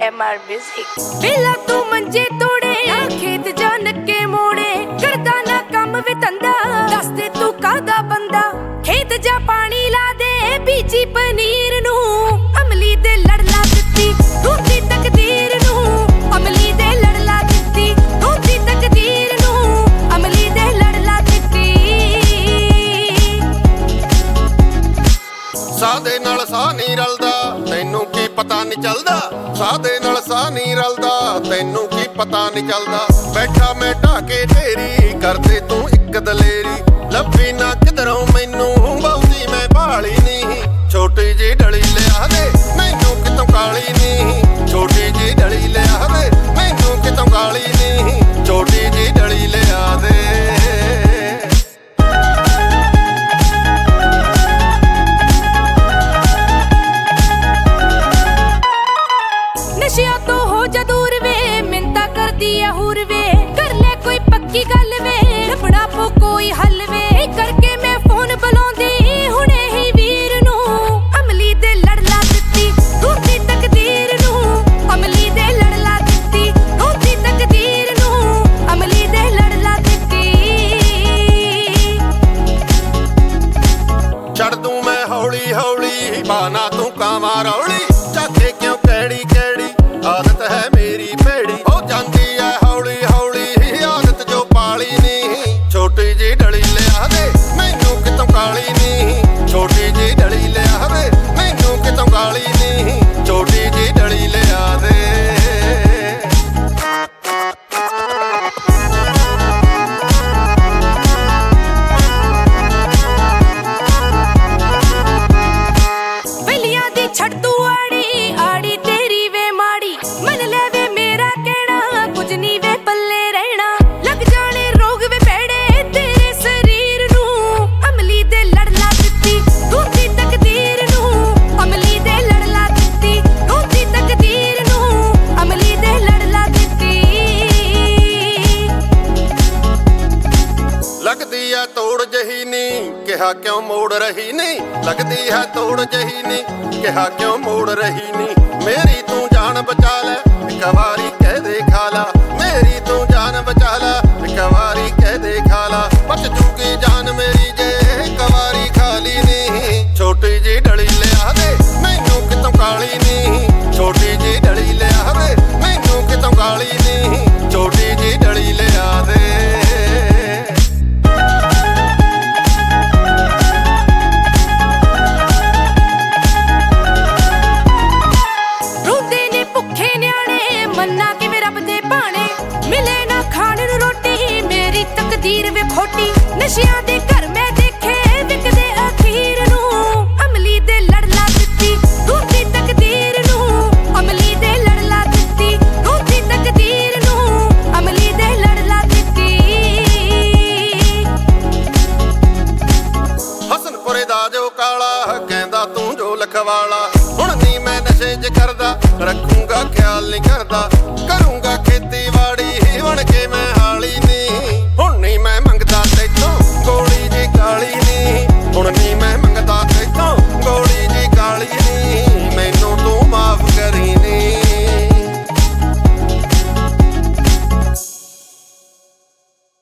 MR Music। ਪਹਿਲਾਂ ਤੂੰ ਮੰਜੇ ਤੋੜੇ ਖੇਤ ਜਾਣ ਕੇ ਮੋੜੇ ਕਰਦਾ ਨਾ ਕੰਮ ਵੀ ਧੰਦਾ ਦੱਸ ਦੇ ਤੂੰ ਕਾਹਦਾ ਬੰਦਾ ਖੇਤ ਜਾ ਪਾਣੀ ਲਾ ਦੇ ਬੀਜੀ ਪਨੀਰ ਨੂੰ ਅਮਲੀ ਦੇ ਲੜ ਲਾ ਦਿੱਤੀ ਦੂਜੀ ਤਕਦੀਰ ਨੂੰ ਅਮਲੀ ਦੇ ਲੜ ਲਾ ਦਿੱਤੀ ਦੂਜੀ ਤਕਦੀਰ ਨੂੰ ਅਮਲੀ ਦੇ ਲੜ ਲਾ ਦਿੱਤੀ ਸਾਹ ਦੇ ਨਾਲ ਸਾਹ ਨਹੀਂ ਰਲਦਾ ਤੈਨੂੰ ਕੀ ਪਤਾ ਨਹੀਂ ਚੱਲਦਾ ਸਾਹ ਦੇ ਨਾਲ ਸਾਹ ਨਹੀਂ ਰਲਦਾ ਤੈਨੂੰ ਕੀ ਪਤਾ ਨਹੀਂ ਚੱਲਦਾ ਬੈਠਾ ਮੈਂ ਢਾਕੇ ਢੇਰੀ ਕਰਦੇ ਤੂੰ ਇੱਕ ਦਲੇਰੀ ਲੱਭੀ ਨਾ ਕਿਧਰੋਂ ਮੈਨੂੰ ਬਹੁਤੀ ਮੈਂ ਭਾਲੀ ਨਹੀਂ ਛੋਟੀ ਜੀ ਡਲੀ ਲਿਆ ਦੇ ਮੈਨੂੰ ਕਿਤੋਂ ਕਾਲੀ ਨਹੀਂ ਛੋਟੀ ਜੀ ਡਲੀ ਲਿਆ ਦੇ ਮੈਨੂੰ ਕਿਤੋਂ ਕਾਲੀ ਨਹੀਂ ਛੋਟੀ ਜੀ ਡਲੀ ਲਿਆ ਦੇ ਨਸ਼ਿਆਂ ਤੋਂ ਹੋ ਜਾ ਦੂਰ ਵੇ ਮਿੰਤਾ ਕਰਦੀ ਆ ਹੂਰ ਵੇ ਕਰ ਲੈ ਕੋਈ ਪੱਕੀ ਗੱਲ ਵੇ ਲੱਭਣਾ ਪੋ ਕੋਈ ਹੱਲ ਵੇ ਕਰਕੇ ਮੈਂ ਫੋਨ ਬੁਲਾਉਂਦੀ ਹੁਣੇ ਹੀ ਵੀਰ ਨੂੰ ਅਮਲੀ ਦੇ ਲੜ ਲਾ ਦਿੱਤੀ ਦੂਜੀ ਤਕਦੀਰ ਨੂੰ ਅਮਲੀ ਦੇ ਲੜ ਲਾ ਦਿੱਤੀ ਦੂਜੀ ਤਕਦੀਰ ਨੂੰ ਅਮਲੀ ਦੇ ਲੜ ਲਾ ਦਿੱਤੀ ਛੱਡ ਦੂੰ ਮੈਂ ਹੌਲੀ ਹੌਲੀ ਬਾਨਾ ਤੂੰ ਕਾਵਾਂ ਰੌਲੀ ਚਾਕੇ ਕਿਉਂ ਕਿਹੜੀ ਕਿਹੜੀ ਆਦਤ ਹੈ ਮੇਰੀ ਭੇੜੀ ਹੋ ਜਾਂਦੀ ਐ ਹੌਲੀ ਹੌਲੀ ਆਦਤ ਜੋ ਪਾਲੀ ਨਹੀਂ ਛੋਟੀ ਜੀ ਡਲੀ ਲਿਆ ਦੇ ਮੈਨੂੰ ਕਿਤੋਂ ਕਾਲੀ ਨਹੀਂ ਛੋਟੀ ਜੀ ਡਲੀ ਲਿਆ ਦੇ ਮੈਨੂੰ ਕਿਤੋਂ ਕਾਲੀ ਨਹੀਂ ਛੋਟੀ ਜੀ ਡਲੀ ਲਿਆ ਦੇ ਵਲੀਆਂ ਦੀ ਛੱਡ ਤੂੰ ਆੜੀ ਆੜੀ ਤੇਰੀ ਵੇ ਮਾੜੀ ਮੰਨ ਲੈ ਵੇ ਮੇਰਾ ਕਹਿਣਾ ਕੁਝ ਨਹੀਂ ਵੇ ਪੱਲੇ ਰਹਿਣਾ ਲੱਗ ਜਾਣੇ ਰੋਗ ਵੇ ਭੈੜੇ ਤੇਰੇ ਸਰੀਰ ਨੂੰ ਅਮਲੀ ਦੇ ਲੜ ਲਾ ਦਿੱਤੀ ਦੂਜੀ ਤਕਦੀਰ ਨੂੰ ਅਮਲੀ ਦੇ ਲੜ ਲਾ ਦਿੱਤੀ ਦੂਜੀ ਤਕਦੀਰ ਨੂੰ ਅਮਲੀ ਦੇ ਲੜ ਲਾ ਦਿੱਤੀ ਲੱਗਦੀ ਐ ਤੋੜ ਜਹੀ ਨੀ ਕਿਹਾ ਕਿਉਂ ਮੋੜ ਰਹੀ ਨੀ ਲੱਗਦੀ ਹੈ ਤੋੜ ਜਹੀ ਨੀ ਕਿਹਾ ਕਿਉਂ ਮੋੜ ਰਹੀ ਨੀ ਮੇਰੀ ਤੂੰ ਜਾਨ ਬਚਾ ਲੈ ਇੱਕ ਵਾਰੀ